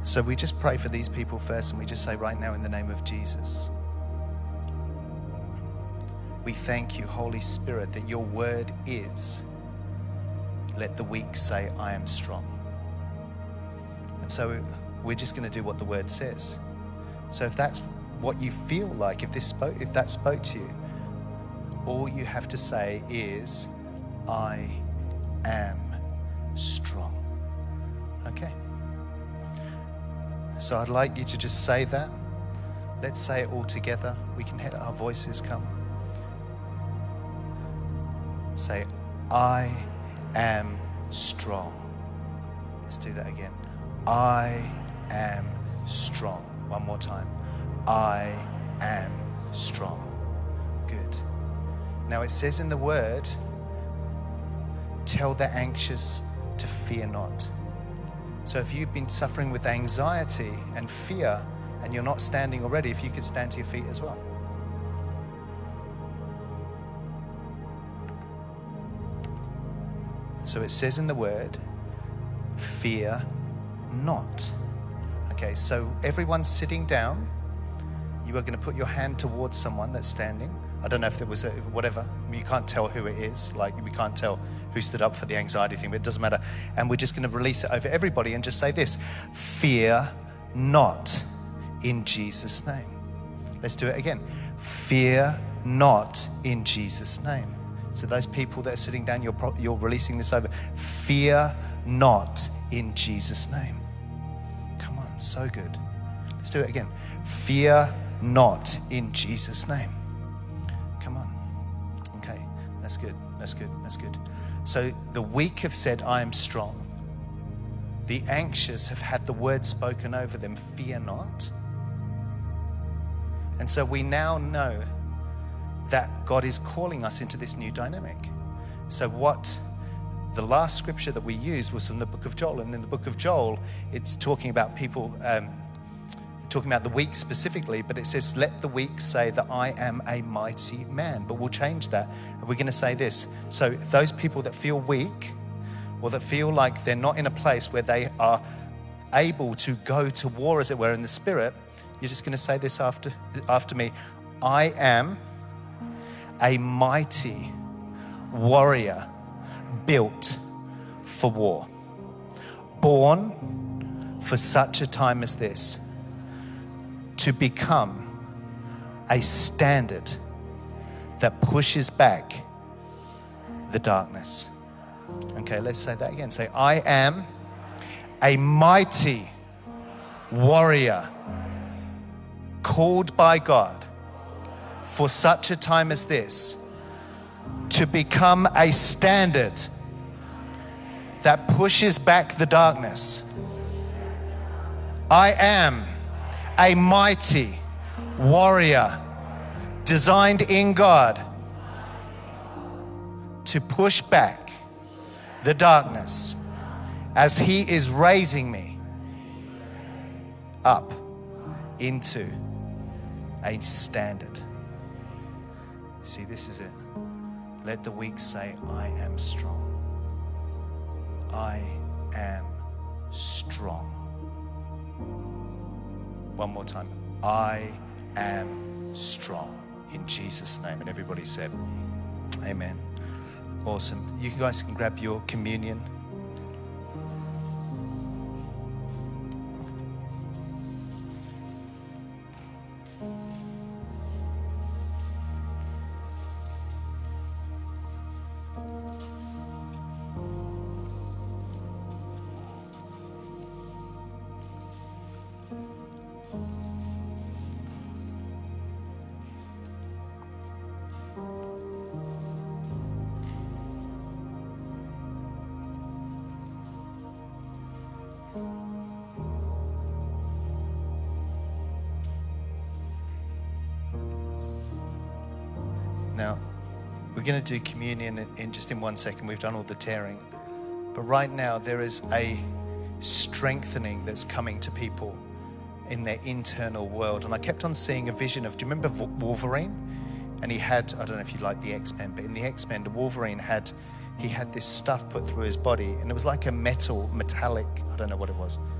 So we just pray for these people first, and we just say right now in the name of Jesus, we thank you, Holy Spirit, that your word is, let the weak say, I am strong. And so we're just going to do what the word says. So if that's what you feel like, if this spoke, if that spoke to you, all you have to say is, I am strong. Okay. So I'd like you to just say that. Let's say it all together. We can hear our voices come. Say, I am strong. Let's do that again. I am strong. One more time. I am strong. Good. Now it says in the word, tell the anxious to fear not. So if you've been suffering with anxiety and fear and you're not standing already, if you could stand to your feet as well. So it says in the word, fear not. Okay, so everyone's sitting down. You are going to put your hand towards someone that's standing. I don't know if there was a, whatever. You can't tell who it is. Like, we can't tell who stood up for the anxiety thing, but it doesn't matter. And we're just going to release it over everybody and just say this: fear not, in Jesus' name. Let's do it again. Fear not, in Jesus' name. So those people that are sitting down, you're, pro- you're releasing this over. Fear not, in Jesus' name. Come on, so good. Let's do it again. Fear not, in Jesus' name. Come on. Okay, that's good, that's good, that's good. So the weak have said, I am strong. The anxious have had the word spoken over them, fear not. And so we now know that God is calling us into this new dynamic. So what the last scripture that we used was from the book of Joel. And in the book of Joel, it's talking about people, um, talking about the weak specifically, but it says, let the weak say that I am a mighty man. But we'll change that. And we're going to say this. So those people that feel weak, or that feel like they're not in a place where they are able to go to war, as it were, in the spirit, you're just going to say this after, after me. I am a mighty warrior built for war, born for such a time as this, to become a standard that pushes back the darkness. Okay, let's say that again. Say, I am a mighty warrior called by God for such a time as this, to become a standard that pushes back the darkness. I am a mighty warrior designed in God to push back the darkness as He is raising me up into a standard. See, this is it. Let the weak say, I am strong. I am strong. One more time. I am strong, in Jesus' name. And everybody said, amen. Awesome. You guys can grab your communion. Now, we're going to do communion in, in just in one second. We've done all the tearing. But right now, there is a strengthening that's coming to people in their internal world. And I kept on seeing a vision of, do you remember Wolverine? And he had, I don't know if you like the X-Men, but in the X-Men, the Wolverine had, he had this stuff put through his body. And it was like a metal, metallic, I don't know what it was,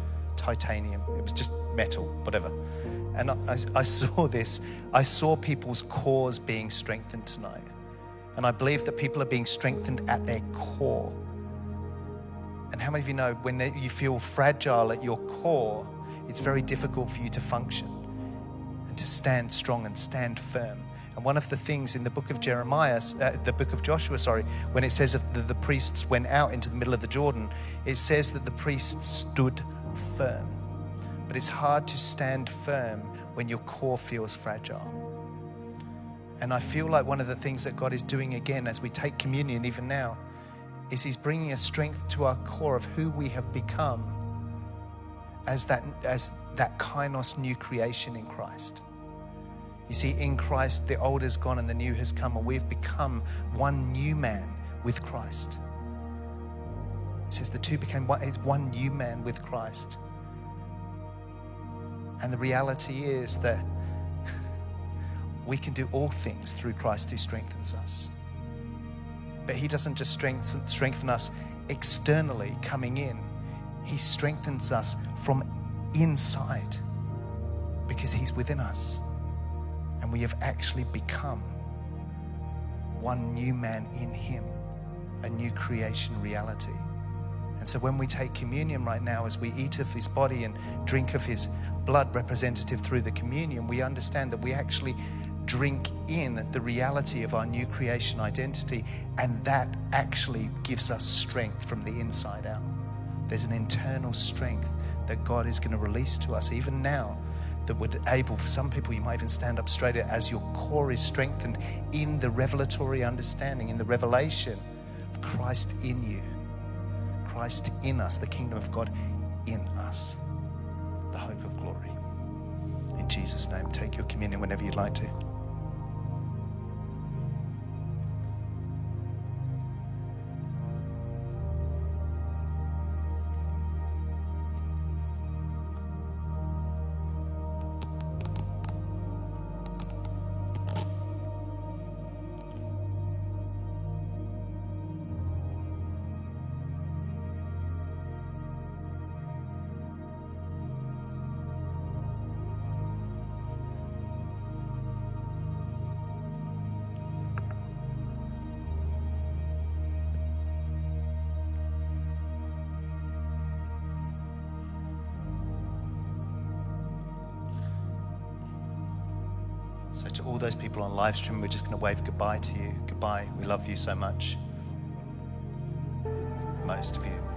titanium. It was just metal, whatever. And I, I, I saw this. I saw people's cores being strengthened tonight. And I believe that people are being strengthened at their core. And how many of you know when you feel fragile at your core, it's very difficult for you to function and to stand strong and stand firm. And one of the things in the book of Jeremiah, uh, the book of Joshua, sorry, when it says that the, the priests went out into the middle of the Jordan, it says that the priests stood firm. But it's hard to stand firm when your core feels fragile. And I feel like one of the things that God is doing again as we take communion even now is he's bringing a strength to our core of who we have become as that, as that kainos new creation in Christ. You see, in Christ, the old is gone and the new has come, and we've become one new man with Christ. It says the two became one, one new man with Christ. And the reality is that we can do all things through Christ who strengthens us. But he doesn't just strengthen, strengthen us externally coming in. He strengthens us from inside because he's within us. And we have actually become one new man in him, a new creation reality. And so when we take communion right now, as we eat of his body and drink of his blood representative through the communion, we understand that we actually drink in the reality of our new creation identity, and that actually gives us strength from the inside out. There's an internal strength that God is going to release to us even now that would able, for some people, you might even stand up straighter as your core is strengthened in the revelatory understanding, in the revelation of Christ in you. Christ in us, the kingdom of God in us, the hope of glory. In Jesus' name, take your communion whenever you'd like to. So to all those people on live stream, we're just going to wave goodbye to you. Goodbye. We love you so much. Most of you.